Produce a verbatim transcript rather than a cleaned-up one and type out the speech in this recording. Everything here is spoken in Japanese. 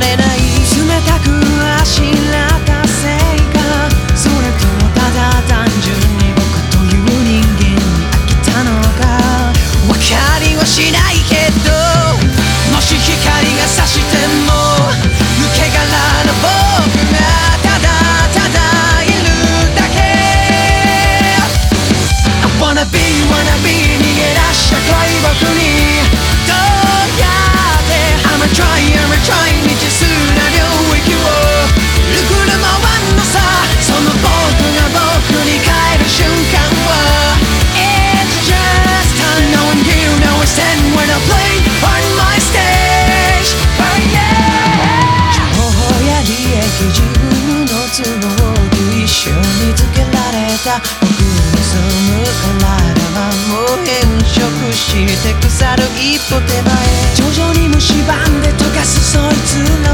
れない。冷たくあしらったせいか、それともただ単純に僕という人間に飽きたのか、わかりはしないけど、もし光が差しても抜け殻の僕がただただいるだけ。 I wanna be wanna be 逃げ出した暗い僕にどうやって I'm a try I'm a try 未知数な領域をぐるぐる回んのさ。その僕が僕に帰る瞬間は It's just time knowing you know it's ten when I play on my stage. Oh yeah 情報や利益自分の都合と一緒につけられた僕の住む体はもう変色して腐る一歩手前。徐々に蝕んで溶かすそいつら